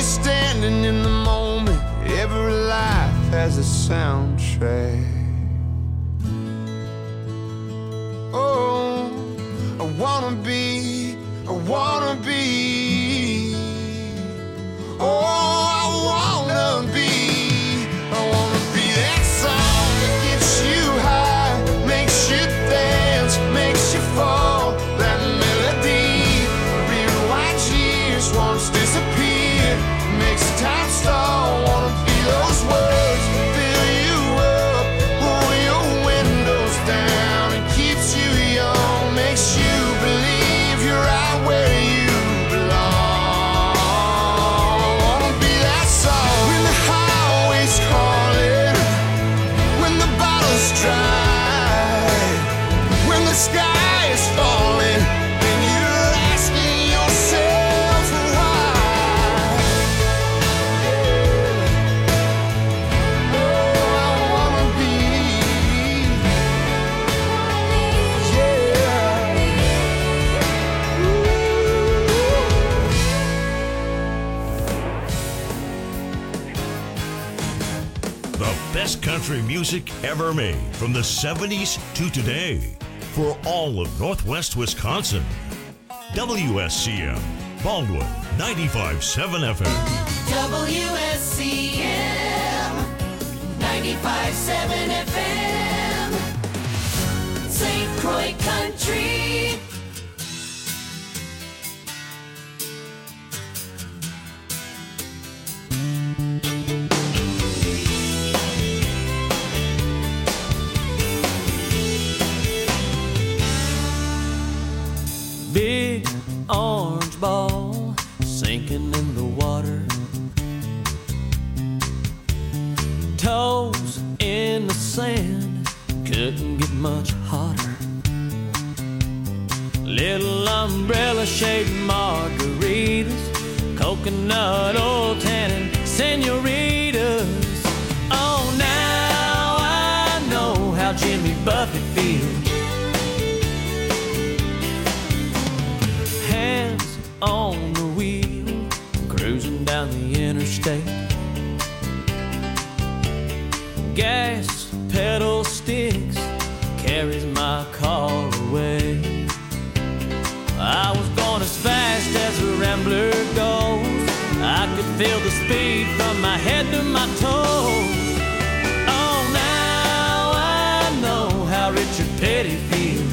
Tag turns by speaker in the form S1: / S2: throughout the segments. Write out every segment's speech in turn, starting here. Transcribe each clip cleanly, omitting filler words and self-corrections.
S1: standing in the moment. Every life has a soundtrack. Oh, I wanna be, I wanna be. Oh, I wanna be that song that gets you high, makes you dance, makes you fall. That melody, rewinds years, once disappear, makes time stall. Wanna be those words that fill you up, pull your windows down, and keeps you young, makes you believe you're right where you belong. Wanna be that song when the highway's calling, when the bottle's dry, when the sky is falling, and you're asking yourself why. Oh, I wanna be,
S2: The best country music ever made from the 70s to today for all of Northwest Wisconsin. WSCM, Baldwin 95.7 FM.
S3: WSCM 95.7 FM, St. Croix Country.
S4: Big orange ball sinking in the water, toes in the sand, couldn't get much hotter. Little umbrella shaped margaritas, coconut oil tannin senoritas. Oh, now I know how Jimmy Buffett feels. Hands on the wheel, cruising down the interstate. Gas pedal sticks, carries my car away. I was going as fast as a rambler goes. I could feel the speed from my head to my toes. Oh, now I know how Richard Petty feels.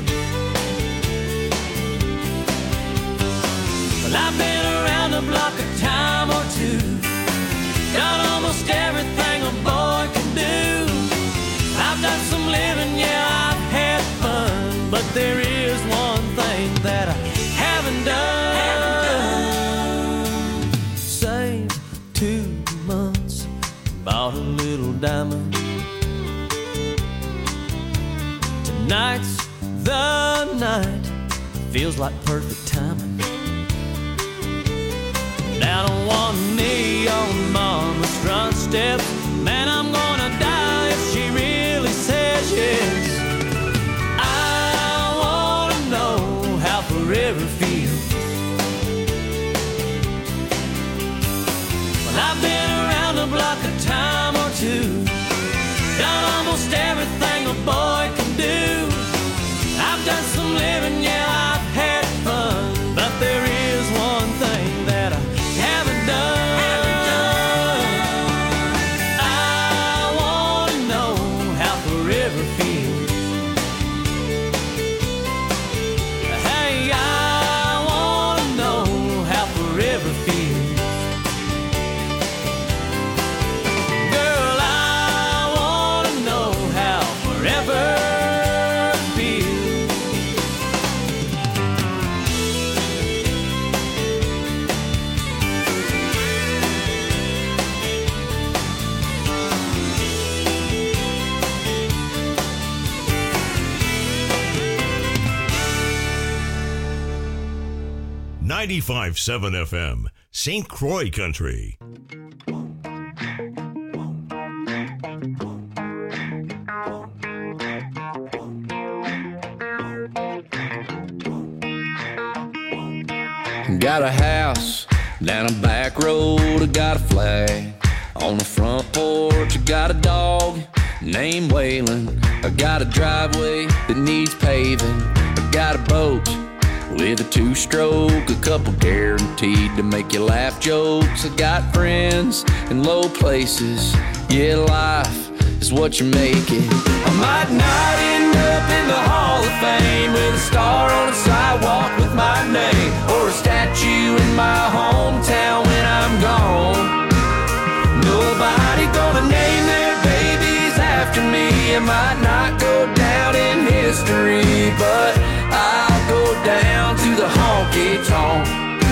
S4: Well, I've been around the block a time or two, done almost everything a boy can do. I've done some living, yeah, I've had fun, but there is one thing that I haven't done. Saved 2 months, bought a little diamond. Tonight's the night, feels like perfect timing. Down on one knee on mama's front steps, man, I'm gonna die if she really says yes. I wanna know how forever feels. Well, I've been around the block a time or two, done almost everything a boy can do. I've done some living, yeah, I've had fun, but there is one thing that I haven't done. I wanna know how forever feels. Hey, I wanna know how forever feels. Girl, I wanna know how forever feels.
S2: 95.7 FM, St. Croix Country.
S1: Got a house
S5: Down a back road, I got a flag. On the front porch, I got a dog named Waylon. I got a driveway that needs paving. I got a boat with a 2-stroke, a couple guaranteed to make you laugh jokes. I got friends in low places. Yeah, life is what you make it. I might not end up in the Hall of Fame with a star on the sidewalk with my name, or a statue in my hometown when I'm gone. Nobody gonna name their babies after me. I might not go down in history, but I'll go down to the honky-tonk.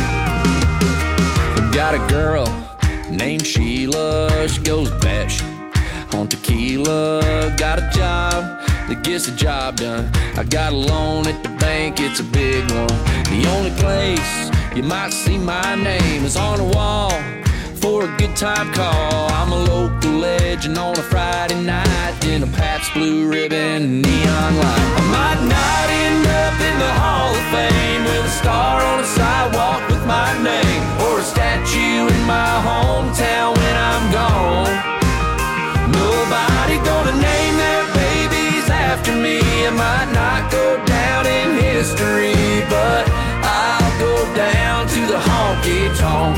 S5: Got a girl named Sheila, she goes batshit on tequila. Got a job that gets the job done. I got a loan at the bank, it's a big one. The only place you might see my name is on a wall for a good time call. I'm a local legend on a Friday night in a Pabst Blue Ribbon neon light. I might not end up in the Hall of Fame with a star on a sidewalk with my name, or a statue in my hometown when I'm gone. Nobody gonna name their babies after me. I might not go down in history, but I'll go down to the honky-tonk.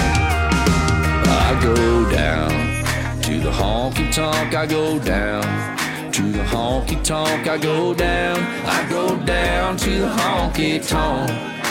S5: I go down to the honky-tonk. I go down to the honky-tonk. I go down. I go down to the honky-tonk.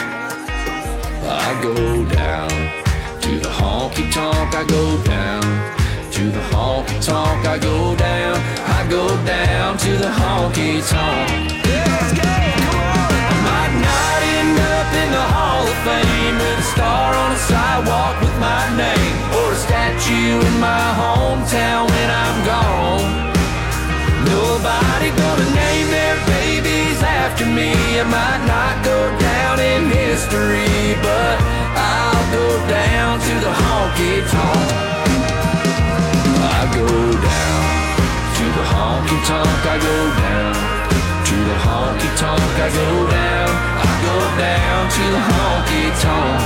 S5: I go down to the honky-tonk. I go down to the honky-tonk. I go down. I go down to the honky-tonk. Let's go! Come on! I might not end up in the Hall of Fame with a star on a sidewalk with my name, or a statue in my hometown when I'm gone. Nobody gonna name their babies after me. I might not go down in history, but I'll go down to the honky-tonk. I go down to the honky-tonk. I go down to the honky-tonk. I go down. I go down to the honky-tonk.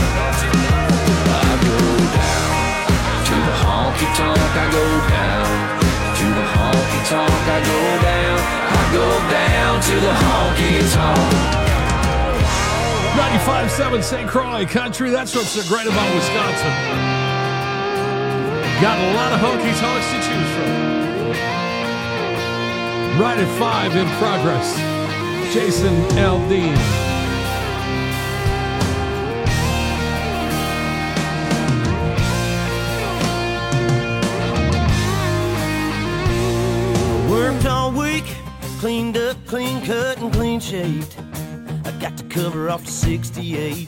S5: I go down to the honky-tonk. I go down to the honky-tonk. I go down. I go down to the honky-tonk.
S6: 95.7 St. Croix Country. That's what's so great about Wisconsin. Got a lot of honky-tonks to choose from. Right at 5 in progress. Jason Aldean.
S4: Worked all week, cleaned up, clean cut, and clean shaved. I got to cover off the 68.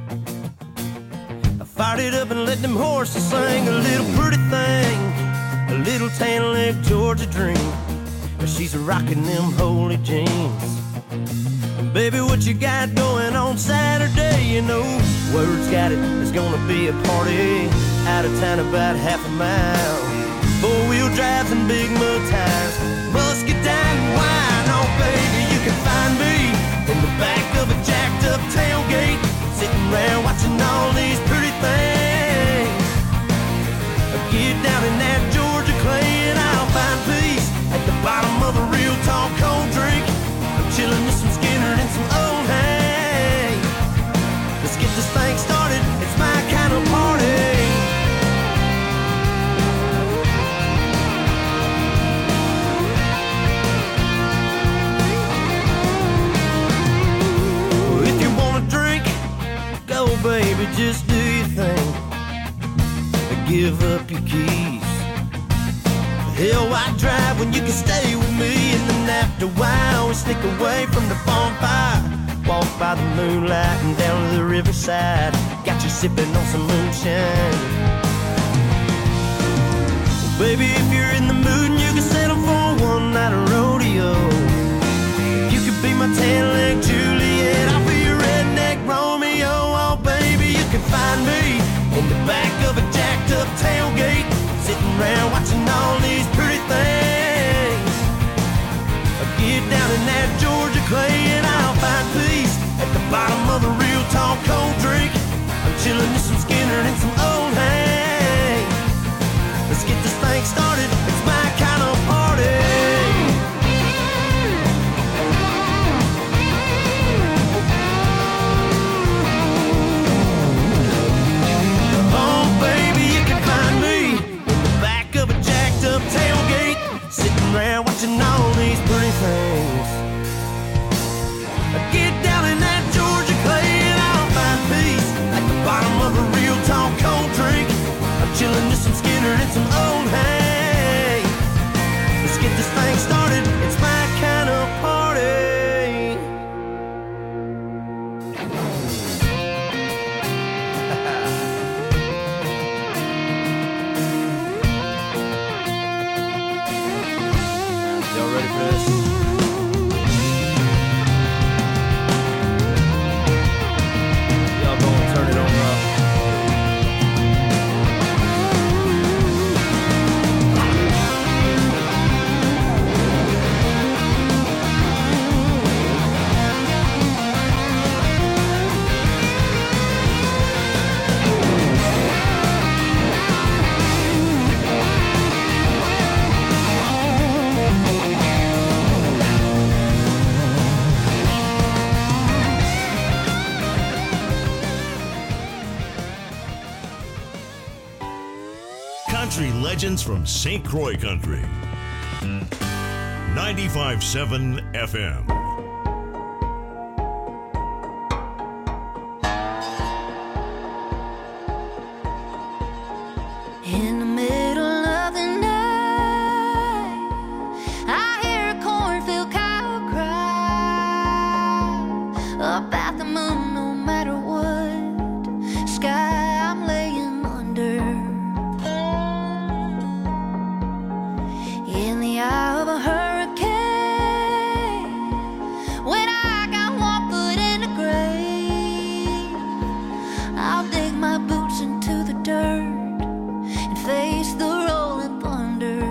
S4: I fired it up and let them horses sing a little pretty thing, a little tan leg Georgia dream. But she's rocking them holy jeans. And baby, what you got going on Saturday? You know, word's got it, there's gonna be a party out of town about half a mile. 4-wheel drives and big mud tires, muscadine and wine. Oh baby, you can find me in the back of a jacked up tailgate, sitting around watching all these pretty things. Get down in that Georgia clay and I'll find peace at the bottom of a real tall cold drink. I'm chilling with some Skinner and some old hay. Let's get this thing started, it's my kind of party. If you wanna drink, go baby, just do your thing. Give up your keys. Hell, why drive when you can stay with me? And then after a while, we sneak away from the bonfire, walk by the moonlight and down to the riverside. Got you sipping on some moonshine. Well, baby, if you're in the mood and you can settle for one night of rodeo, you could be my tan-leg Juliet, I'll be your redneck Romeo. Oh, baby, you can find me in the back of a jacked up tailgate, sitting around watching all these pretty things. I get down in that Georgia clay and I'll find peace at the bottom of a real tall cold drink. I'm chilling with some Skinner
S2: country legends from St. Croix Country. 95.7 FM.
S7: In the middle of the night, I hear a cornfield cow cry about the moon, no matter what sky I'm laying under. In the eye of a hurricane, when I got one foot in the grave, I'll dig my boots into the dirt, face the rolling thunder.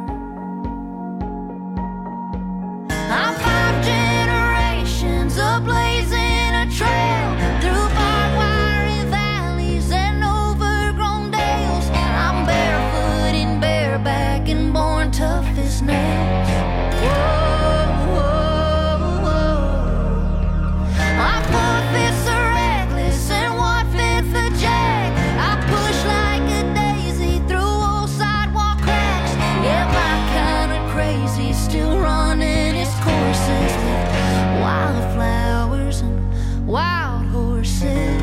S7: I'm 5 generations of blazing a trail through barbed wire valleys and overgrown dales. I'm barefoot and bareback and born tough as nails. Whoa, whoa, whoa. I'm 4 fists are reckless and 1/5 a jack. I push like a daisy through old sidewalk cracks. Yeah, my kind of crazy, still running its courses with wildflowers and wild horses.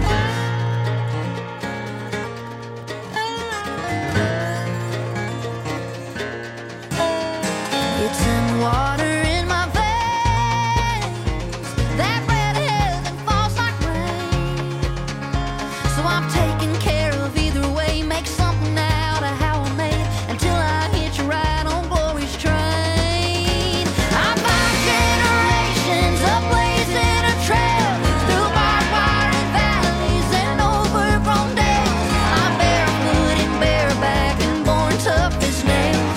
S7: It's in the water in my veins, that bread of heaven falls like rain. So I'm taking care of either way, make something out of how I made until I hit you right on glory's train. I'm 5 generations of blazing a trail through barbed wire and valleys and overgrown dales. I'm barefoot and bareback and born tough as nails.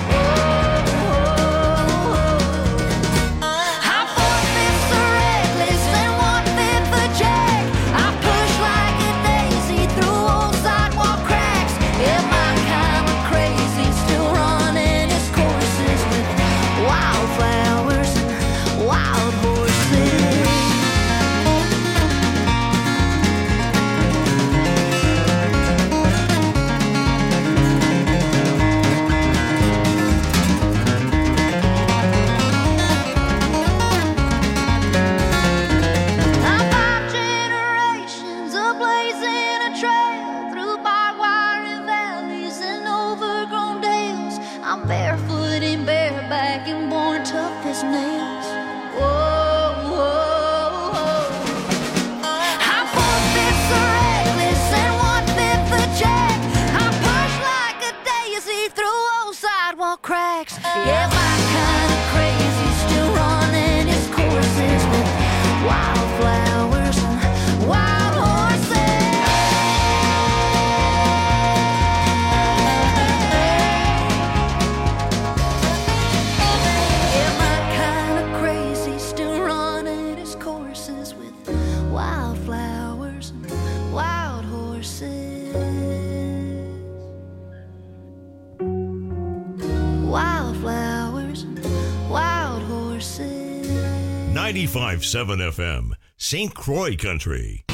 S7: I'm 4 fists are reckless and 1/5 a jack. I push like a daisy through old sidewalk cracks. Yeah, my kind of crazy, still running its courses with wildflowers and wild horses. I'm 5 generations of blazing a trail through barbed wire and valleys and overgrown dales. I'm barefoot and bareback and born tough as nails. Whoa, whoa, whoa. I'm 4 fists are reckless and 1/5 a jack. I push like a daisy through old sidewalk cracks. Yeah, my kind of crazy, still running its courses with wildflowers and wild horses. Yeah, my kind of crazy, still running its courses with wildflowers and wild horses. Wildflowers and wild horses.
S2: 95.7 FM, St. Croix Country.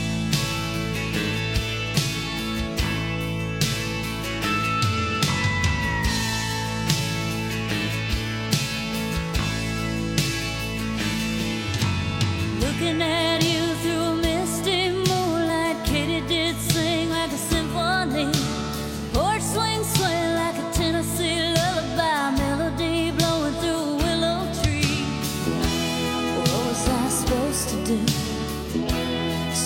S7: Looking at you through a misty moonlight, Katie did sing like a symphony. Porch swing, swing like a Tennessee lullaby, melody blowing through a willow tree. What was I supposed to do?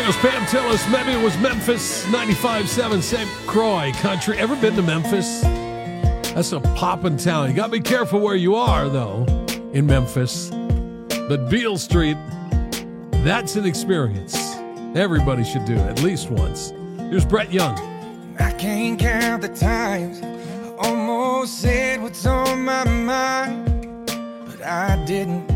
S6: There's Pam Tillis. Maybe it was Memphis 95.7 St. Croix Country. Ever been to Memphis? That's a poppin' town. You got to be careful where you are, though, in Memphis. But Beale Street, that's an experience. Everybody should do it at least once. Here's Brett Young.
S8: I can't count the times I almost said what's on my mind, but I didn't.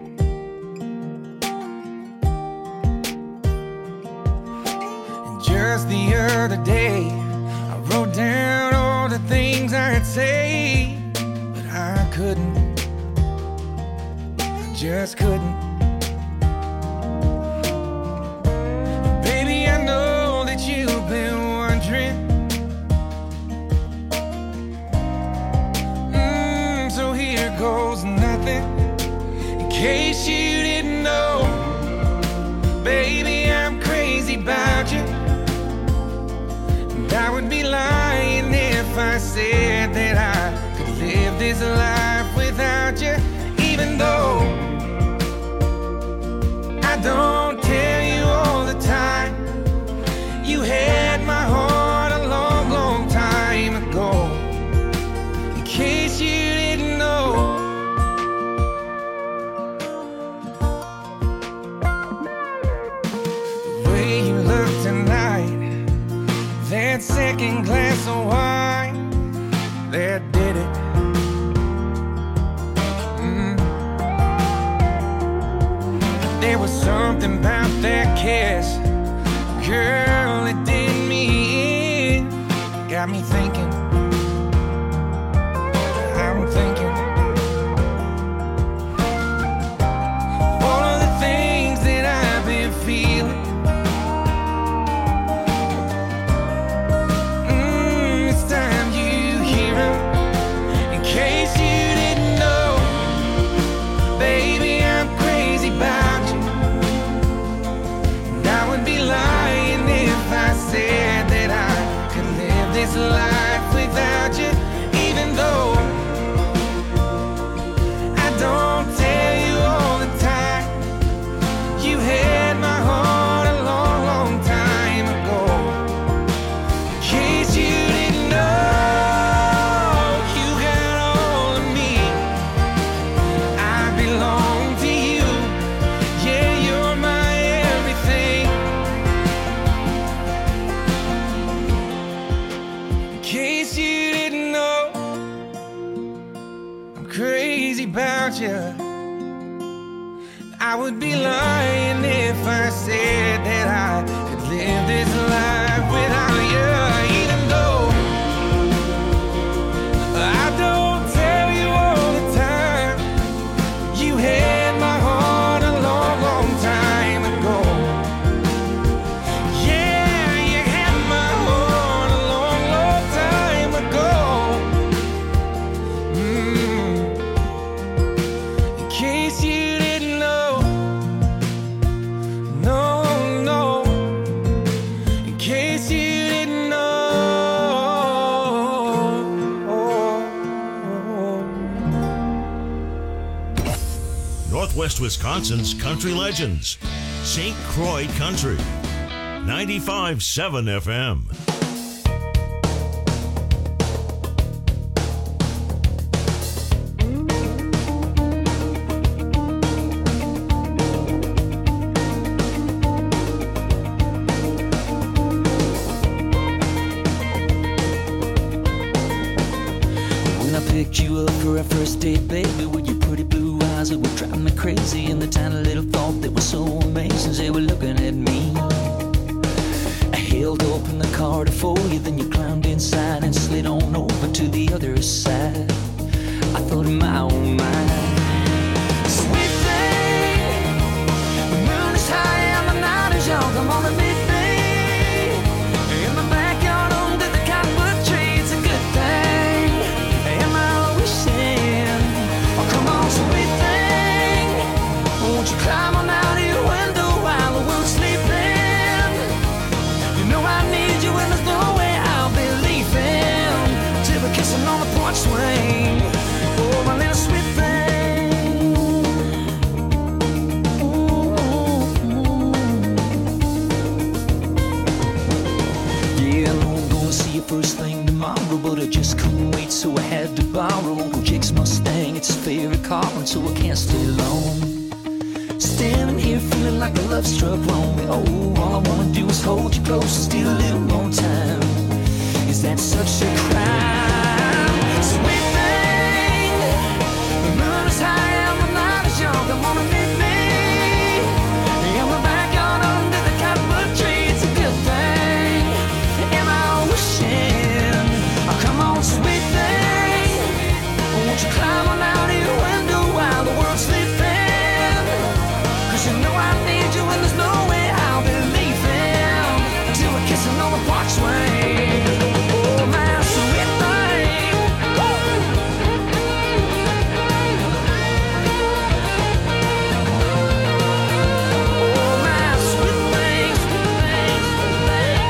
S8: And just the other day, I wrote down all the things I'd say, but I couldn't. I just couldn't. Baby, I know that you've been wondering. So here goes nothing. In case you didn't know, baby, I'm crazy about you. And I would be lying if I said that I could live this life without you. Even though I don't tell you all the time, you had my heart a long, long time ago. In case you didn't know. The way you look tonight, that second glass of wine, that did it. There was something about that kiss, girl, it did me in. Got me thinking, I'm thinking all of the things that I've been feeling. It's time you hear them. In case you didn't know, baby, I'm crazy about you. And I would be lying if I said that I could live this life without you. Even though I don't tell you all the time, you had my heart a long, long time ago. In case you didn't know, you got all of me. I belong to you. Yeah, you're my everything. In case you didn't know, I'm crazy about you. I would be lying if I said that I could live this life without you. Even though I don't tell you all the time, you had my heart a long, long time ago. Yeah, you had my heart a long, long time ago. In case you didn't know, no, no. In case you didn't know.
S2: Northwest Wisconsin's country legends. St. Croix Country. 95.7 FM.
S9: When I picked you up for our first date, baby, with your pretty blue eyes that were driving me crazy, and the tiny little thought that was so amazing, they were looking at me. I held open the car to for you, then you climbed inside and slid on over to the other side. I thought in my own mind, sweet thing, the moon is high and the night is young, come on and meet me in the backyard under the cottonwood tree. It's a good thing, am I wishing? Oh, come on, sweet thing, won't you climb on out of your window while the world's sleeping? You know I need you and there's no way I'll be leaving till we're kissing on the porch swing. Oh, my little sweet thing. you first thing tomorrow, but I just couldn't wait, so I had to borrow Jake's Mustang. It's his favorite car, and so I can't stay long. Standing here feeling like a love struck wrong. Oh, all I wanna do is hold you close and steal a little more time. Is that such a crime? Sweet thing, the moon is high and the night is young. Come on and meet me in the backyard under the cottonwood tree. It's a good thing. Am I wishing? Oh, come on, sweet thing, won't you climb on out of your window while the world's sleeping? 'Cause you know I need you and there's no way I'll be leaving until we're kissing on the porchway. Oh, my sweet thing. Oh, my sweet thing, sweet thing, sweet thing.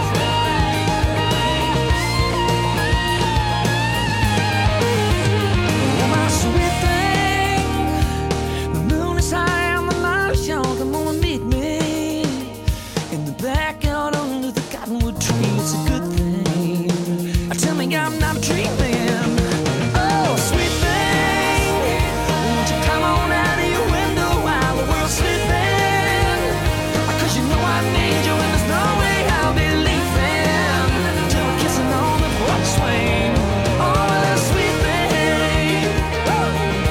S9: Oh, my sweet thing. The moon is high and the light is young. Come on and meet me in the backyard under the cottonwood tree. It's a good thing. Tell me I'm not dreaming. Oh, sweet thing, won't you come on out of your window while the world's sleeping? 'Cause you know I need you and there's no way I'll be leaving till we're kissing on the porch swing. Oh, that sweet thing. Oh,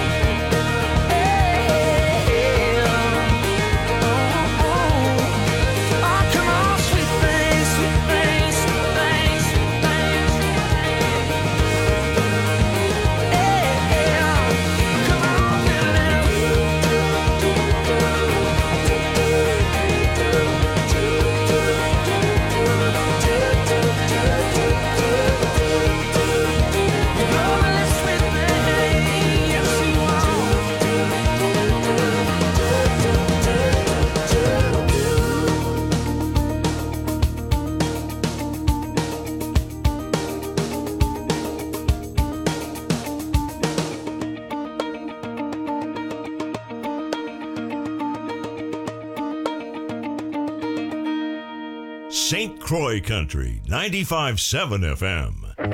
S9: yeah. Oh, oh. Oh, come on, sweet thing, sweet thing, sweet thing, sweet thing.
S2: St. Croix Country, 95.7 FM.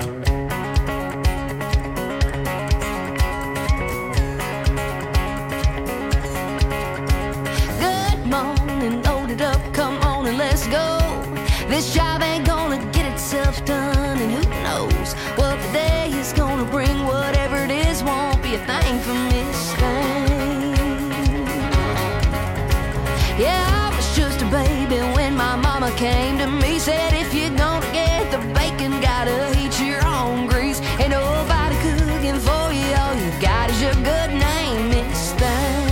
S7: Good morning, load it up, come on and let's go. This job ain't gonna get itself done, and who knows what the day is gonna bring. Whatever it is won't be a thing for Miss Thing. Yeah, I was just a baby when my mama came to me. Said if you're gonna get the bacon, gotta heat your own grease. Ain't nobody cooking for you, all you got is your good name, Miss Thing.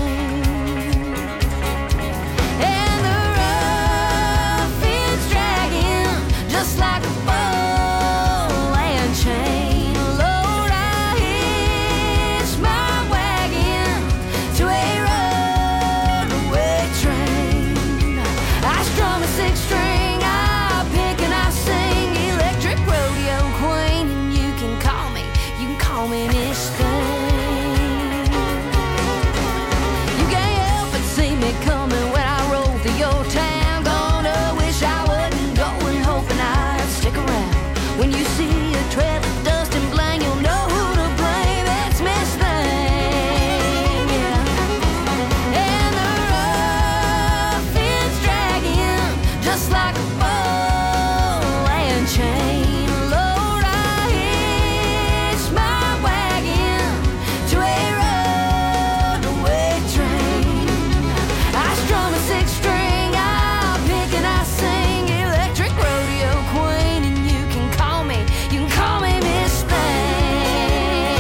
S7: And the rough is dragging just like a ball and chain. Lord, I hitch my wagon to a runaway train. I strum a six-string, I pick and I sing, electric rodeo queen, and you can call me Miss Thing. You can't help but see me coming when I roll through your town. Gonna wish I wasn't going, hoping I'd stick around. When you see a trail of dust and blang, you'll know who to blame. It's Miss Thing, yeah. And the rough is dragging just like a ball and chain. Lord, I hitch my wagon to a runaway train. I strum a six-string, I pick and I sing, electric rodeo queen, and you can call me Miss Thing.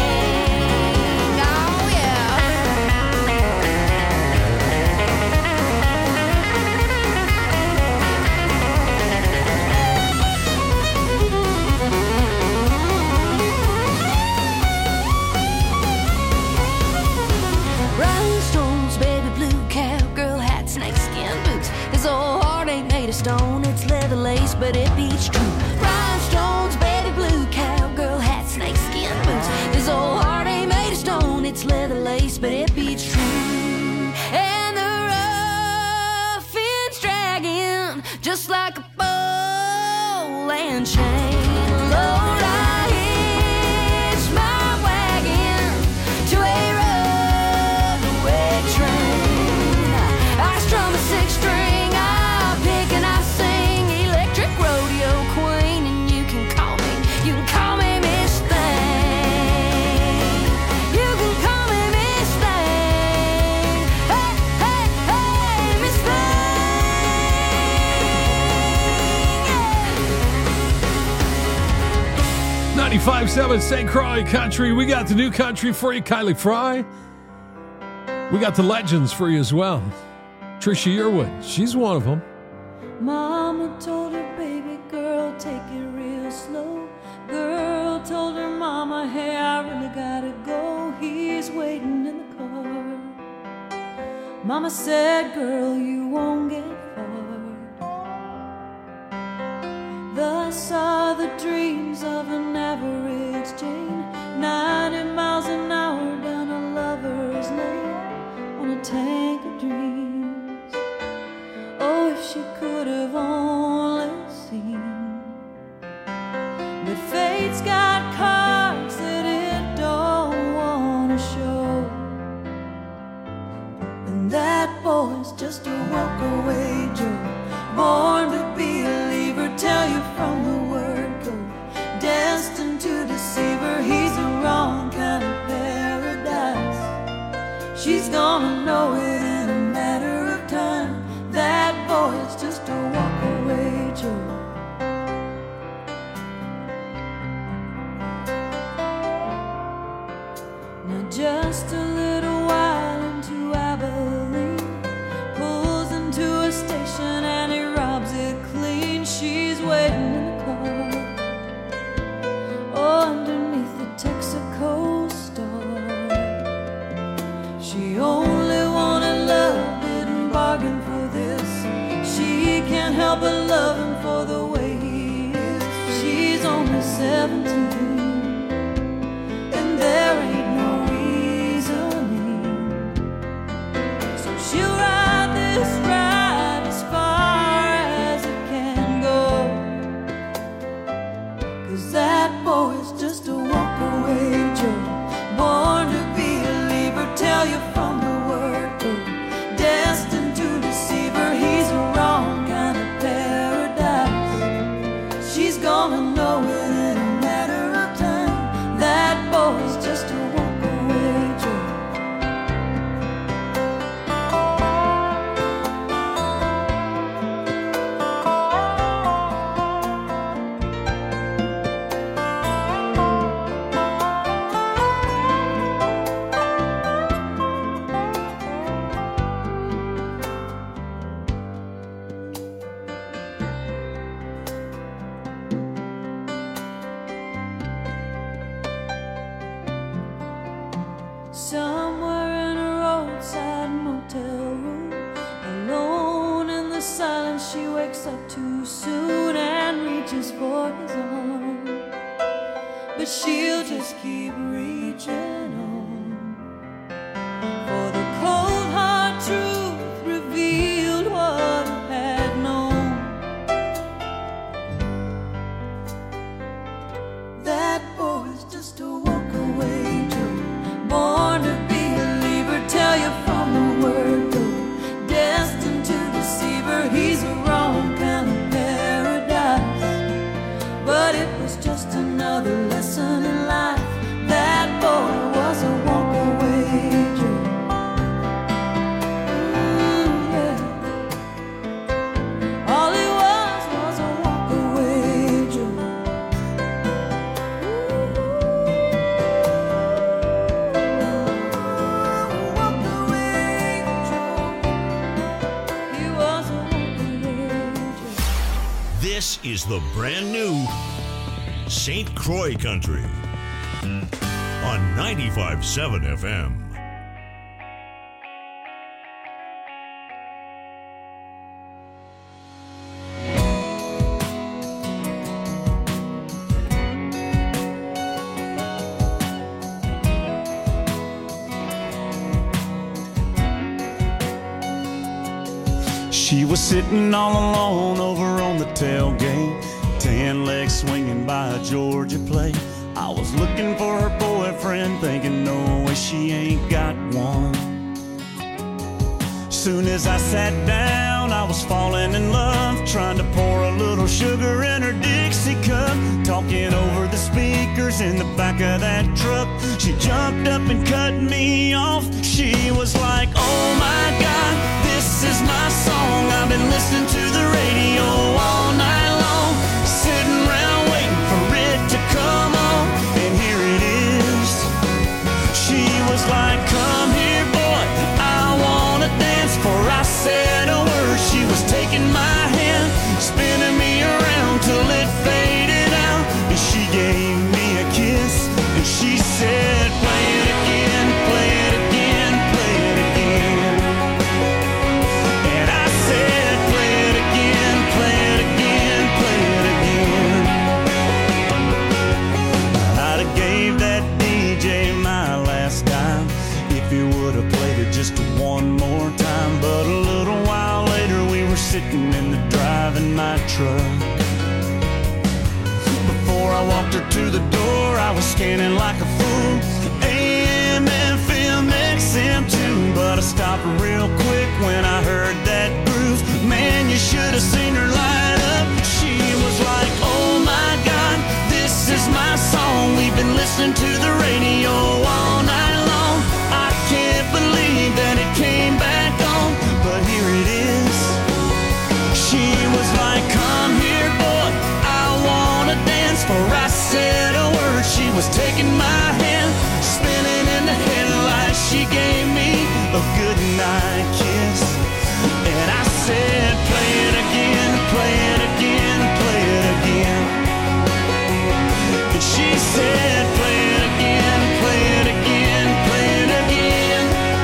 S7: Oh yeah. Rhinestones, baby blue cowgirl hat, snakeskin boots. This old heart ain't made of stone, it's leather lace, but it beats true. Rhinestones, baby blue cowgirl hat, snakeskin boots. This old heart ain't made of stone, it's leather lace, but it beats true. And the rough ends dragging just like a ball and chain. Lord,
S6: 95.7 St. Croix Country. We got the new country for you, Kylie Fry. We got the legends for you as well. Trisha Yearwood, she's one of them.
S10: Mama told her baby girl, take it real slow. Girl told her mama, hey, I really gotta go. He's waiting in the car. Mama said, girl, you won't get far. Thus are the dreams of an average Jane, 90 miles an hour down a lover's lane on a tank of dreams. Oh, if she could have only seen. But fate's got cards that it don't want to show, and that boy's just a walk-away Joe, born to be a leaver, tell you from the word go, destined to deceive her. He's the wrong kind of paradise. She's gonna know it in a matter of time. That boy's just a walk-away Joe. Now just a little while into Abilene, pulls into a station and he robs it clean. She's waiting in the car, oh, underneath the Texaco star. She only wanted love, didn't bargain for this. She can't help but love him for the way he is. She's only 17, and there ain't no reasoning. So she'll ride this ride as far as it can go, 'cause that boy's just a walk-away Joe, born to be a leaver, tell you from the word go, destined to deceive her. He's the wrong kind of paradise. She's gonna know it in a matter of time. That boy's just a walk-away Joe. Somewhere in a roadside motel room, alone in the silence, she wakes up too soon and reaches for his arm. But she'll just keep reaching on, for the cold hard truth revealed what he had known. That boy's just a walk-away Joe, born to be a leaver, tell you from the word go, destined to deceive her. He's the wrong kind of paradise, but it was just another lesson in life. That boy was a walk-away Joe. Yeah. All he was a walk-away Joe.
S2: This is the brand new St. Croix Country on 95.7 FM.
S11: She was sitting all alone over on the tailgate, tan legs swinging by a Georgia plate. I was looking for her boyfriend, thinking no way she ain't got one. Soon as I sat down, I was falling in love, trying to pour a little sugar in her Dixie cup, talking over the speakers in the back of that truck. She jumped up and cut me off. She was like, oh my God, this is my song. I've been listening to the radio all night long, sitting around waiting for it to come on. walked her to the door. I was scanning like a fool. AM, FM, XM too. But I stopped real quick when I heard that groove. Man, you should have seen her light up. She was like, oh my God, this is my song. We've been listening to the radio all night long. I can't believe that it came back on, but here it is. She was like, come here, boy, I wanna dance. For I said a word, she was taking my hand, spinning in the headlights. She gave me a good night kiss, and I said, play it again, play it again, play it again. And she said, play it again, play it again, play it again.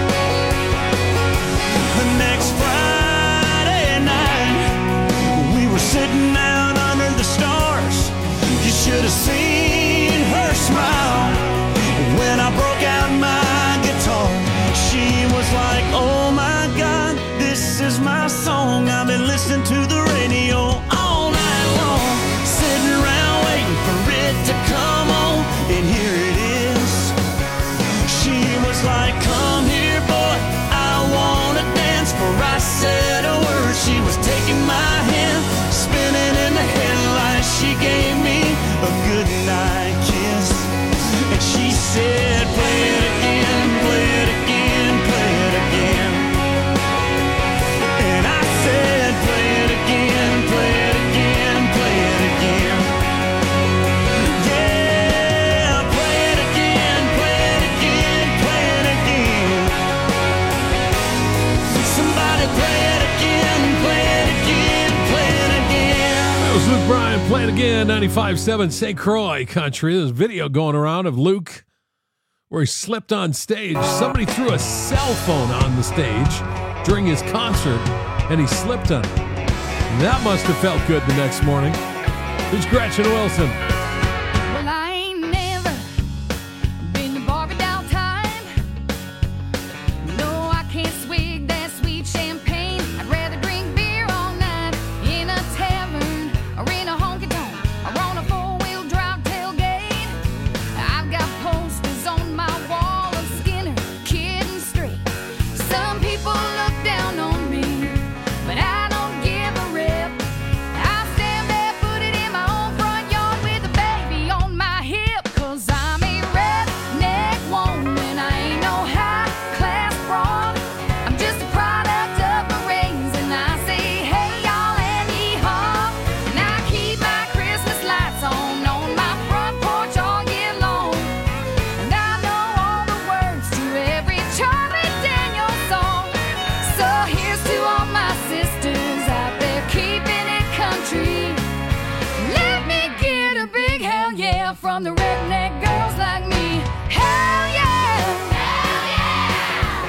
S11: The next Friday night, we were sitting out under the stars. You should have seen her smile when I broke out my guitar. She was like, oh my God, this is my song. I've been listening to the radio all night long, sitting around waiting for it to come on, and here it is. She was like, come here, boy, I wanna dance. For I said a word, she was taking my hand, spinning in the headlights. She gave me a good night kiss, and she said, play it again, play it again, play it again. And I said, play it again, play it again, play it again. Yeah, play it again, play it again, play it again. Somebody play it again, play it again, play it again.
S6: That was Luke Bryan. Play it again. 95.7 St. Croix Country. There's a video going around of Luke where he slipped on stage. Somebody threw a cell phone on the stage during his concert, and he slipped on it. That must have felt good the next morning. Here's Gretchen Wilson.
S7: Well, I ain't never been to Barbie doll time. No, I can't swig that sweet champagne. I'd rather drink beer all night in a tavern or in a honky tonk or on a four-wheel drive tailgate. I've got posters on my wall of Skinner, Kid and Straight. Some people look down on me, but I don't give a rip. I stand barefooted in my own front yard with a baby on my hip, 'cause I'm a redneck woman. I ain't no high-class broad. I'm just a product of my raising. I say, hey, y'all, and yee-haw. And I keep my Christmas lights on my front porch all year long. And I know all the words to every Charlie Daniels song. So here's to all my sisters out there keeping it country. Let me get a big hell yeah from the redneck girls like me. Hell yeah! Hell yeah!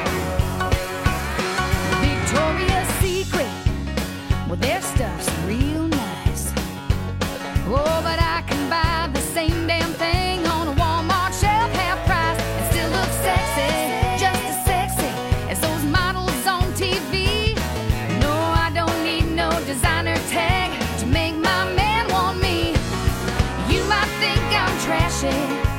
S7: Victoria's Secret, well, their stuff's real nice. Oh, but I can buy the same damn thing on a Walmart shelf, half price, and still look sexy, just as sexy as those models on TV. No, I don't need no designer tag to make my man want me. You might think I'm trashy,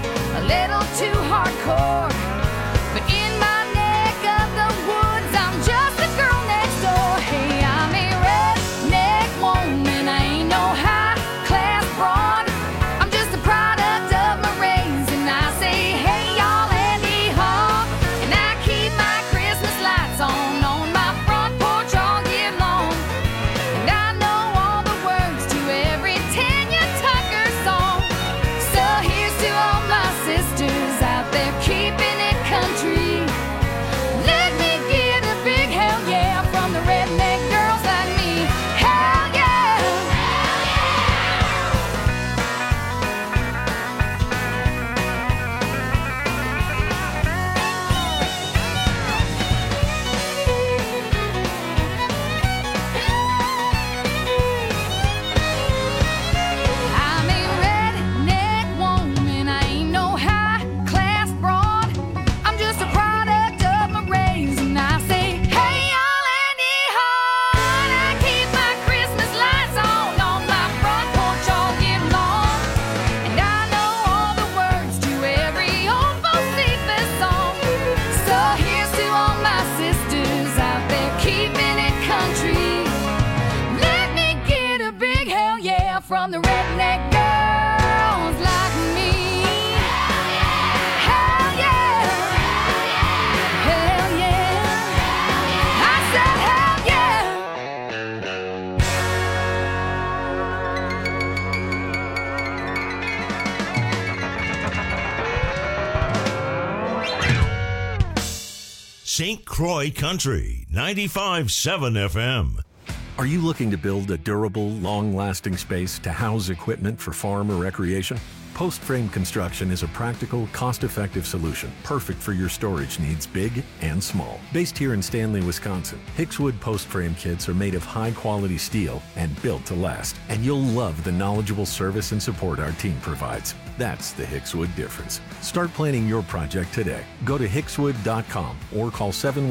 S2: St. Croix Country, 95.7 FM.
S12: Are you looking to build a durable, long-lasting space to house equipment for farm or recreation? Post Frame Construction is a practical, cost-effective solution, perfect for your storage needs, big and small. Based here in Stanley, Wisconsin, Hickswood Post Frame kits are made of high-quality steel and built to last. And you'll love the knowledgeable service and support our team provides. That's the Hickswood difference. Start planning your project today. Go to hickswood.com or call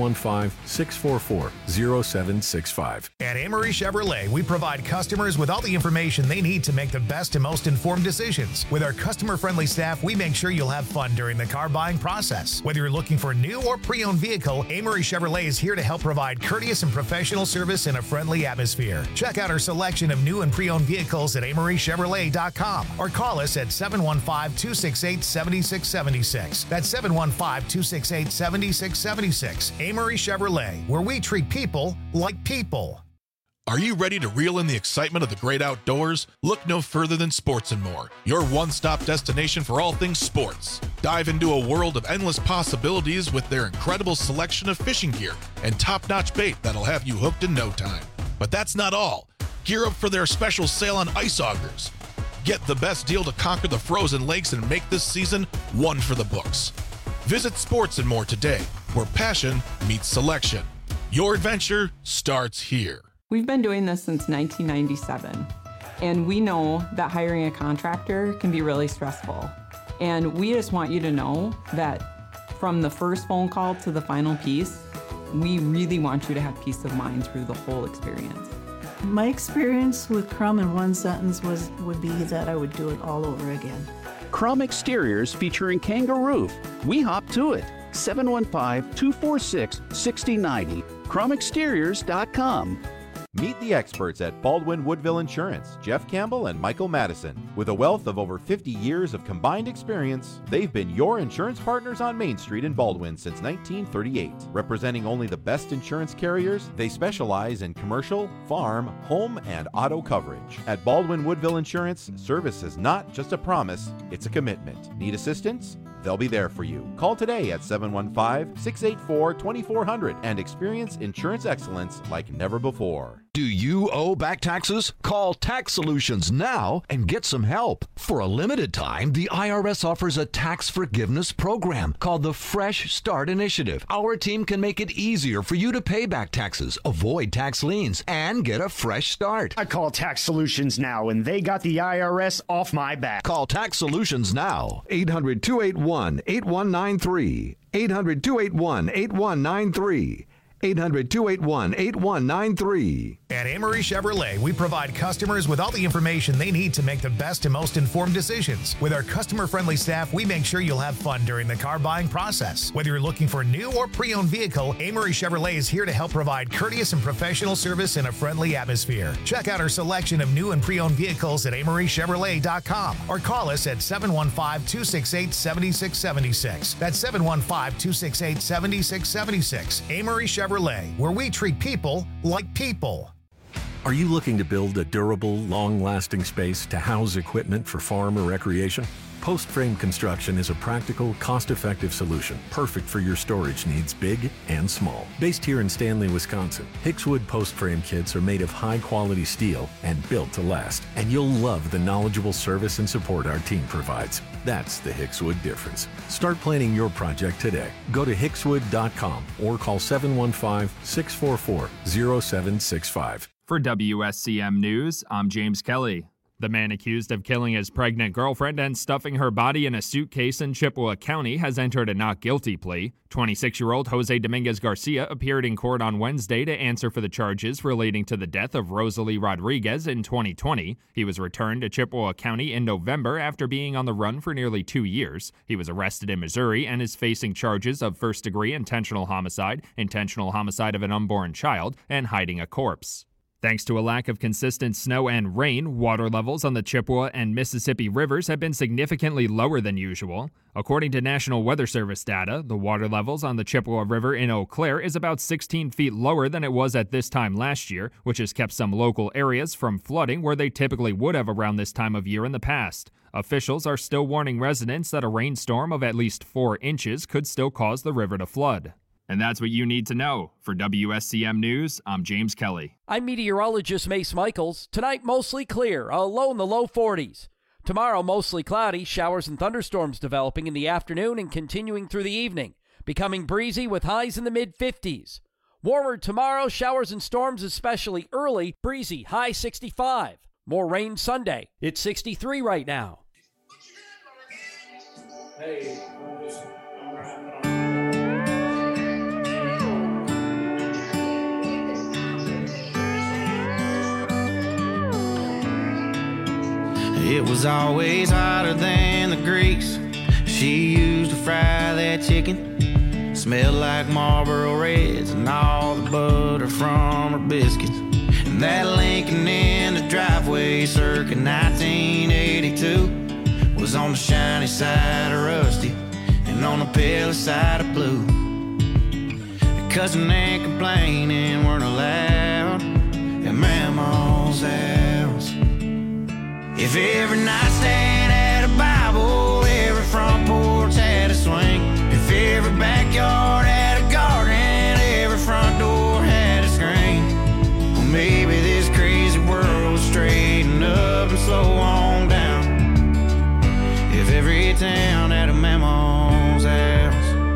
S12: 715-644-0765.
S13: At Amory Chevrolet, we provide customers with all the information they need to make the best and most informed decisions. With our customer-friendly staff, we make sure you'll have fun during the car buying process. Whether you're looking for a new or pre-owned vehicle, Amory Chevrolet is here to help provide courteous and professional service in a friendly atmosphere. Check out our selection of new and pre-owned vehicles at amorychevrolet.com or call us at 715-268-7676. That's 715-268-7676. Amory Chevrolet, where we treat people like people.
S14: Are you ready to reel in the excitement of the great outdoors? Look no further than Sports & More, your one-stop destination for all things sports. Dive into a world of endless possibilities with their incredible selection of fishing gear and top-notch bait that'll have you hooked in no time. But that's not all. Gear up for their special sale on ice augers. Get the best deal to conquer the frozen lakes and make this season one for the books. Visit Sports & More today, where passion meets selection. Your adventure starts here.
S15: We've been doing this since 1997, and we know that hiring a contractor can be really stressful. And we just want you to know that from the first phone call to the final piece, we really want you to have peace of mind through the whole experience.
S16: My experience with Crum in one sentence would be that I would do it all over again.
S17: Crum Exteriors featuring Kangaroo. We hop to it. 715-246-6090. CrumExteriors.com.
S18: Meet the experts at Baldwin Woodville Insurance, Jeff Campbell and Michael Madison. With a wealth of over 50 years of combined experience, they've been your insurance partners on Main Street in Baldwin since 1938. Representing only the best insurance carriers, they specialize in commercial, farm, home, and auto coverage. At Baldwin Woodville Insurance, service is not just a promise, it's a commitment. Need assistance? They'll be there for you. Call today at 715-684-2400 and experience insurance excellence like never before.
S19: Do you owe back taxes? Call Tax Solutions now and get some help. For a limited time, the IRS offers a tax forgiveness program called the Fresh Start Initiative. Our team can make it easier for you to pay back taxes, avoid tax liens, and get a fresh start.
S20: I call Tax Solutions now, and they got the IRS off my back.
S19: Call Tax Solutions now. 800-281-8193. 800-281-8193. 800-281-8193.
S13: At Amory Chevrolet, we provide customers with all the information they need to make the best and most informed decisions. With our customer-friendly staff, we make sure you'll have fun during the car buying process. Whether you're looking for a new or pre-owned vehicle, Amory Chevrolet is here to help provide courteous and professional service in a friendly atmosphere. Check out our selection of new and pre-owned vehicles at amorychevrolet.com or call us at 715-268-7676. That's 715-268-7676. Amory Chevrolet, where we treat people like people.
S12: Are you looking to build a durable, long-lasting space to house equipment for farm or recreation? Post Frame Construction is a practical, cost-effective solution, perfect for your storage needs, big and small. Based here in Stanley, Wisconsin, Hickswood Post Frame kits are made of high-quality steel and built to last. And you'll love the knowledgeable service and support our team provides. That's the Hickswood difference. Start planning your project today. Go to hickswood.com or call 715-644-0765.
S21: For WSCM News, I'm James Kelly. The man accused of killing his pregnant girlfriend and stuffing her body in a suitcase in Chippewa County has entered a not guilty plea. 26-year-old Jose Dominguez Garcia appeared in court on Wednesday to answer for the charges relating to the death of Rosalie Rodriguez in 2020. He was returned to Chippewa County in November after being on the run for nearly 2 years. He was arrested in Missouri and is facing charges of first-degree intentional homicide of an unborn child, and hiding a corpse. Thanks to a lack of consistent snow and rain, water levels on the Chippewa and Mississippi rivers have been significantly lower than usual. According to National Weather Service data, the water levels on the Chippewa River in Eau Claire is about 16 feet lower than it was at this time last year, which has kept some local areas from flooding where they typically would have around this time of year in the past. Officials are still warning residents that a rainstorm of at least 4 inches could still cause the river to flood. And that's what you need to know. For WSCM News, I'm James Kelly.
S3: I'm meteorologist Mace Michaels. Tonight, mostly clear, a low in the low 40s. Tomorrow, mostly cloudy, showers and thunderstorms developing in the afternoon and continuing through the evening, becoming breezy with highs in the mid-50s. Warmer tomorrow, showers and storms especially early, breezy, high 65. More rain Sunday. It's 63 right now.
S4: Hey,
S8: it was always hotter than the grease she used to fry that chicken. Smelled like Marlboro Reds and all the butter from her biscuits. And that Lincoln in the driveway circa 1982 was on the shiny side of rusty and on the pale side of blue. Cussing and complaining weren't allowed at Mama's house. If every nightstand had a Bible, every front porch had a swing. If every backyard had a garden, every front door had a screen. Well, maybe this crazy world would straighten up and slow on down. If every town had a Mama's house.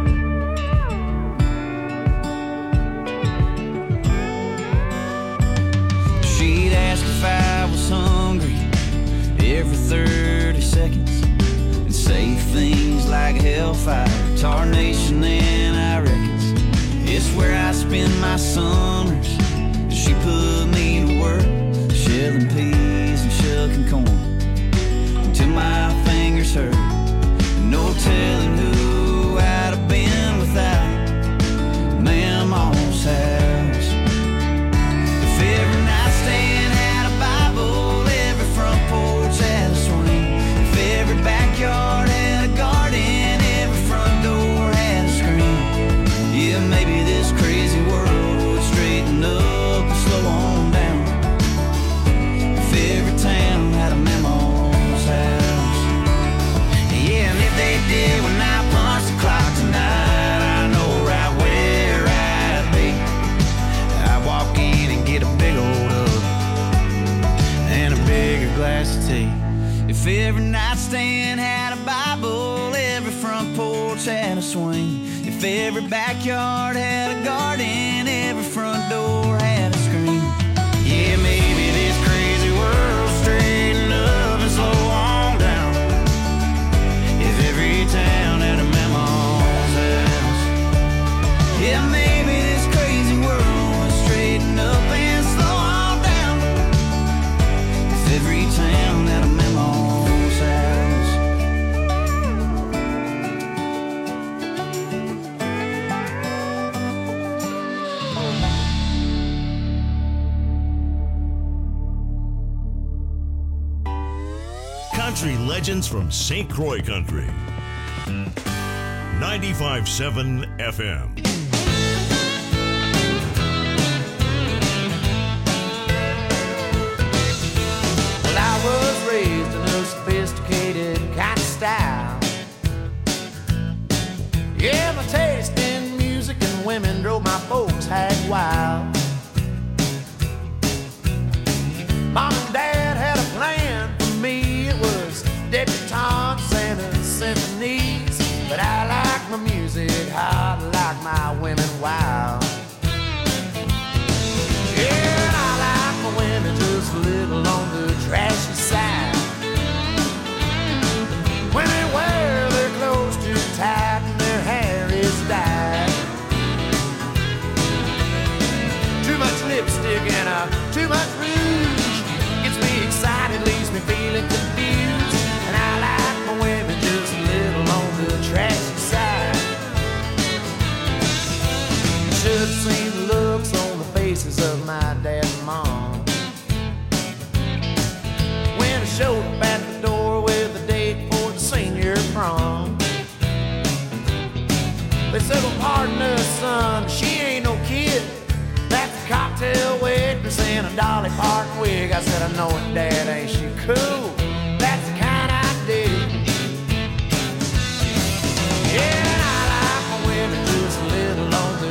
S8: She'd ask if I was hungry every 30 seconds and say things like hellfire, tarnation, and I reckons it's where I spend my summers. She put me to work shelling peas and shucking corn until my fingers hurt. No telling who I'd have been without Mama's house. If every nightstand had a Bible, every front porch had a swing. If every backyard had a garden, every front door had a screen. Yeah, maybe this crazy world would straighten up and slow on down. If every town had a Mama's house. Yeah, and if they did when I punch the clock tonight, I know right where I'd be. I'd walk in and get a big old hug and a bigger glass of tea. If every nightstand had a Bible, every front porch had a swing. If every backyard had a garden, every front door had a screen. Yeah, maybe this crazy world straighten up and slow on down. If every town had a Mama's house. Yeah, maybe this crazy world would straighten up and slow on down. If every town had a Mama's house.
S2: Country legends from St. Croix Country. 95.7 FM.
S8: Well, I was raised in a sophisticated kind of style. Yeah, my taste in music and women drove my folks hag wild. Mom and Dad had a plan for me. It was debutantes and symphonies. But I like my music hot, like my women wild. Yeah, and I like my women just a little on the trashy side. When they wear their clothes too tight and their hair is dyed. Too much lipstick and too much rouge gets me excited, leaves me feeling confused. And I like my women just a little on the trashy side. Should have seen the looks on the faces of my dad and mom when I showed up at the door with a date for the senior prom. They said, well, pardon us, son, she ain't no kid. That's a cocktail waitress in a Dolly Parton wig. I said, I know it, Dad, ain't she cool? That's the kind I dig. Yeah, and I like my women just a little on the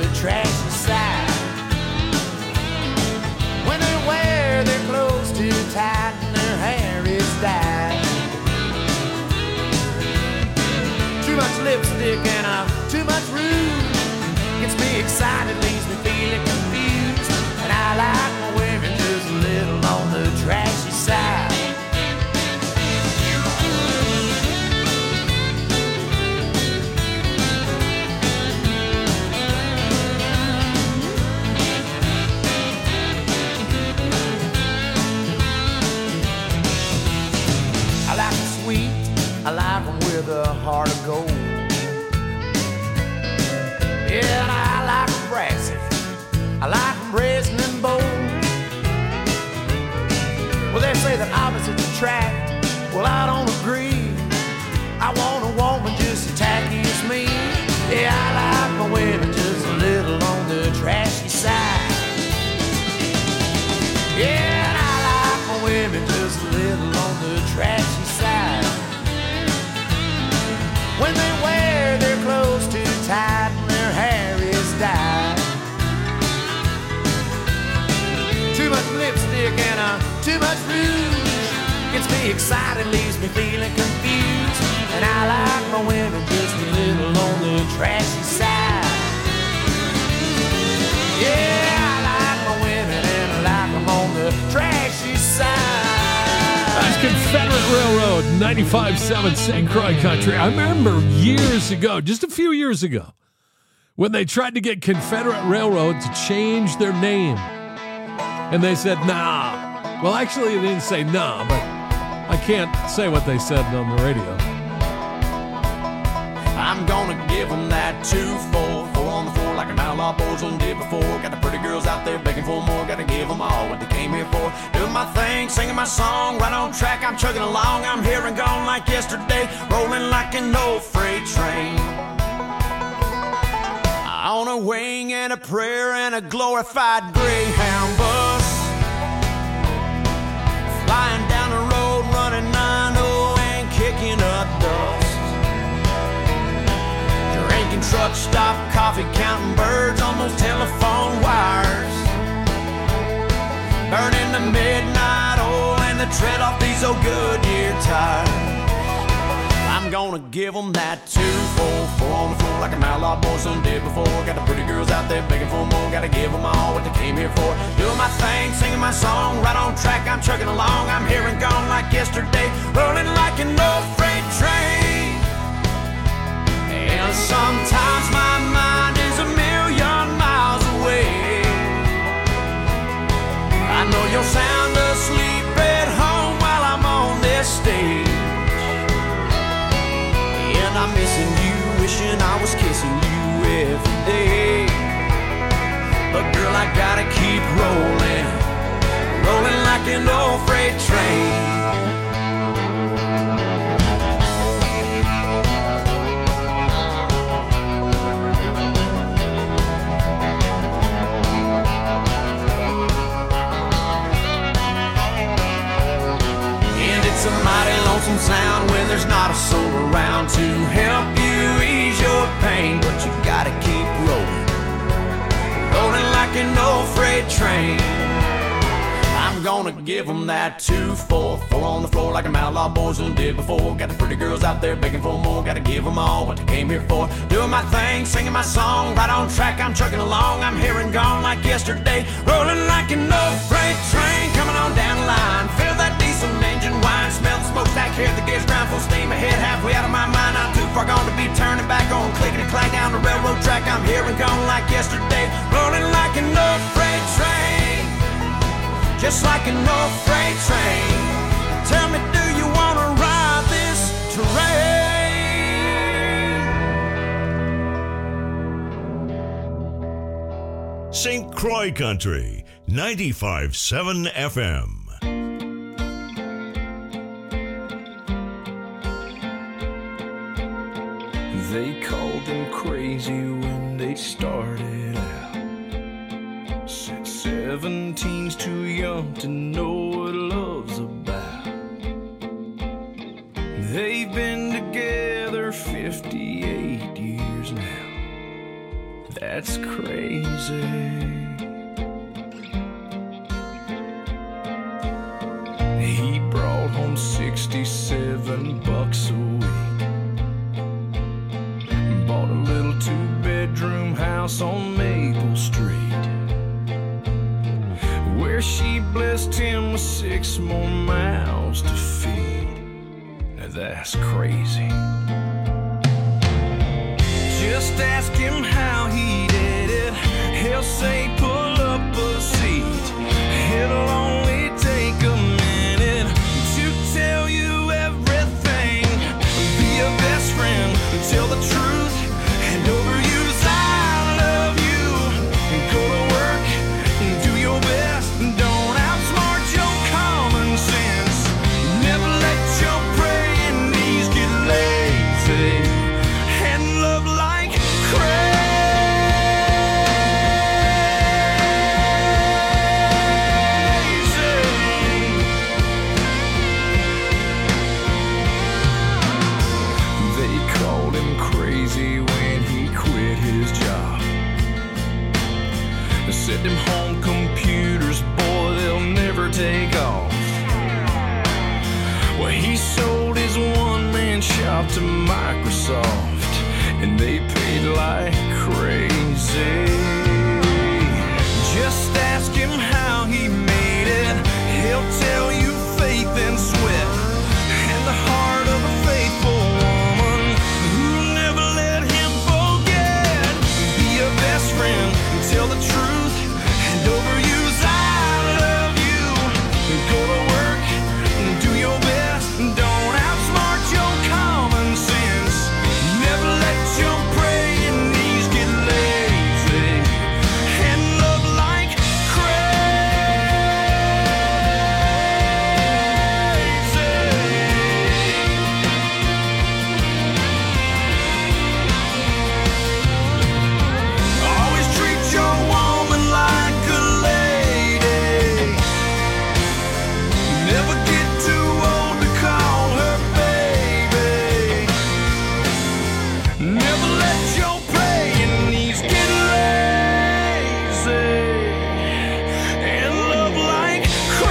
S4: lipstick and too much rouge. Gets me excited, leaves me feeling confused. And I like my women just a little on the trashy side. I like them sweet, I like them with a heart of gold. Yeah, and I like them brassy, I like them brazen and bold. Well, they say that opposites attract, well, I don't agree. I want a woman just as tacky as me. Yeah, I like my women just a little on the trashy side. Yeah, and I like my women just a little on the trashy side. When they wear their clothes too tight and their hair is dyed. Too much lipstick and too much rouge. Gets me excited, leaves me feeling confused. And I like my women just a little on the trashy side. Yeah, I like my women and I like them on the trashy side.
S6: That's Confederate Railroad, 95.7 St. Croix Country. I remember years ago, just a few years ago, when they tried to get Confederate Railroad to change their name. And they said, nah. Well, actually, they didn't say nah, but I can't say what they said on the radio.
S4: I'm gonna give them that 2-4, 4 on the floor like an outlaw bozo did before. Got the pretty girls out there begging for more. Gotta give them all what they came here for. Doing my thing, singing my song, right on track. I'm chugging along. I'm here and gone like yesterday, rolling like an old freight train. On a wing and a prayer and a glorified Greyhound bus, flying down the road, running 9-0 and kicking up dust. Drinking truck stop coffee, counting birds on those telephone wires. Burning the midnight oil and the tread off these old Goodyear tires. I'm gonna give them that 2-4, 4 on the floor like an outlaw boy son did before. Got the pretty girls out there begging for more. Gotta give them all what they came here for. Doing my thing, singing my song, right on track. I'm chugging along. I'm here and gone like yesterday, rolling like an old freight train. And sometimes my mind is a million miles away. I know you're sound asleep at home while I'm on this stage. And I'm missing you, wishing I was kissing you every day. But girl, I gotta keep rolling, rolling like an old freight train. And it's a mighty lonesome sound when there's not a soul around to help you ease your pain. But you gotta keep rolling, rolling like an old freight train. I'm gonna give them that 2-4, 4 on the floor like an outlaw boys did before. Got the pretty girls out there begging for more. Gotta give them all what they came here for. Doing my thing, singing my song, right on track. I'm trucking along. I'm here and gone like yesterday, rolling like an old freight train. Coming on down the line, feel that diesel engine whine, smell the smokestack, hear the gears grind, full steam ahead, halfway out of my mind. Not too far gone to be turning back on, clicking and clack down the railroad track. I'm here and gone like yesterday, rolling like an old freight train, just like an old freight train. Tell me, do you wanna ride this train?
S2: St. Croix Country, 95.7 FM.
S1: They called them crazy when they started out. Said 17's too young to know what love's about. They've been together 58 years now. That's crazy. He brought home $67 a week. 6 more mouths to feed. Now that's crazy. Just ask him how he did it. He'll say pull up a seat. It'll only take a minute to tell you everything. Be a best friend, tell the truth, and overuse I love you. Go to work, do your best, don't outsmart your common sense. Never let your praying knees get lazy, and love like crazy. They called him crazy when he quit his job. They said them home computers, boy, they'll never take off. Well, he sold his one-man shop to Microsoft, and they paid like crazy. Just ask him how he made it. He'll tell you faith and sweat, and the heart of a faithful woman who'll never let him forget. Be a best friend, tell the truth, and overuse I love you. Go to work, do your best, don't outsmart your common sense. Never let your praying knees get lazy, and love like always treat your woman like a lady. Never get too old to call her baby. Never let your praying knees get lazy, and love like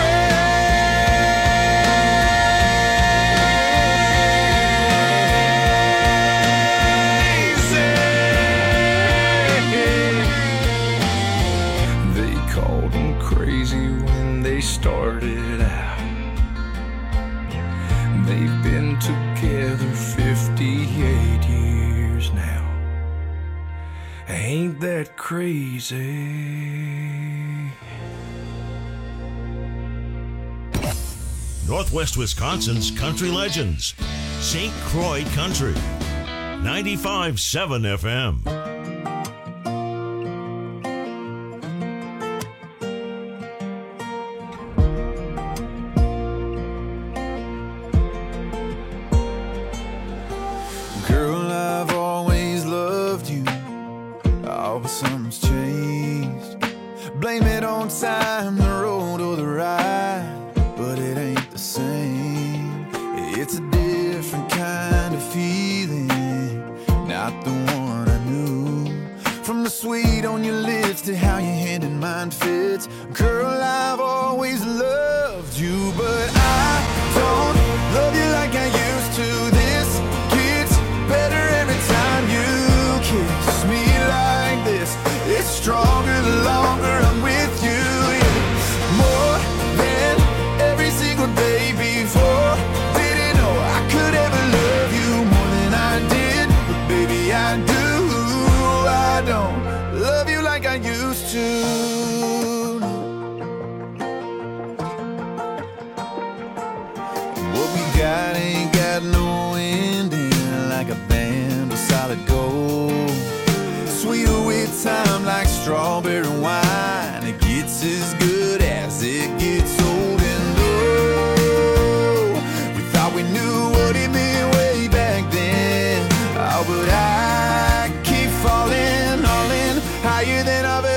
S1: crazy. They called him crazy when they started out. They've been together 58 years now. Ain't that crazy?
S2: Northwest Wisconsin's country legends. St. Croix Country. 95.7 FM.
S5: Girl, I've always loved you. Oh, but something's changed. Blame it on time, the road or the ride, but it ain't the same. It's a different kind of feeling, not the one I knew. From the sweet on your lips to how your hand in mine fits. Girl, I've always loved you, but I don't love you like I used to. This gets better every time you kiss me like this. It's stronger the longer I'm with you. Yeah. More than every single day before. Didn't know I could ever love you more than I did, but baby I do. I don't love you like I used to. What we got ain't got no ending, like a band of solid gold. Sweeter with time like strawberry wine. It gets as good as it gets old. And oh, we thought we knew what it meant way back then. Oh, but I keep falling all in, higher than I've